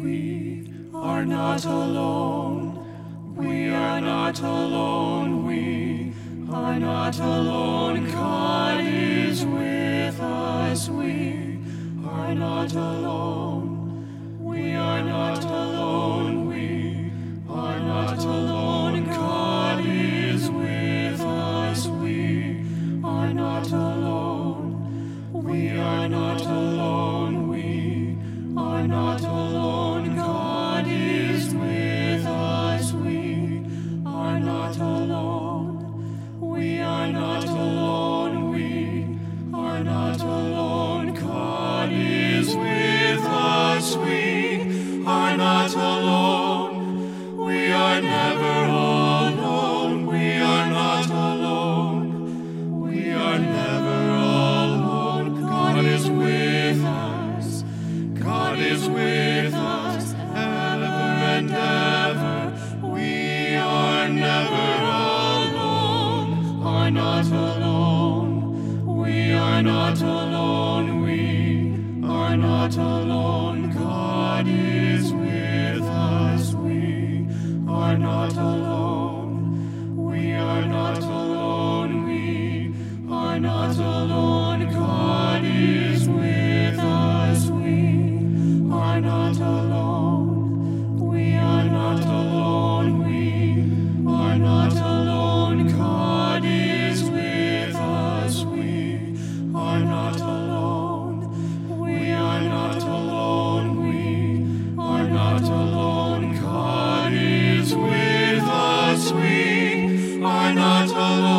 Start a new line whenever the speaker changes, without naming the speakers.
We are not alone. We are not alone. We are not alone. God is with us. We are not alone. We are not alone. We are not alone. God is with us. We are not alone. We are not alone. We are not alone. God is with us. We are not alone. We are not alone. We are not alone. God is with us. We are not alone. We are never alone. We are not alone. We are never alone. God is with us. God is with us ever and ever. We are never alone. Are not alone. We are not alone. We are not alone. God is with us. We are not alone. We are not alone. We are not alone. God is with us. We are not alone. We are not alone. We are not alone. God is with us. We are not alone. We are not alone. We are not alone. God is with us. We are not alone.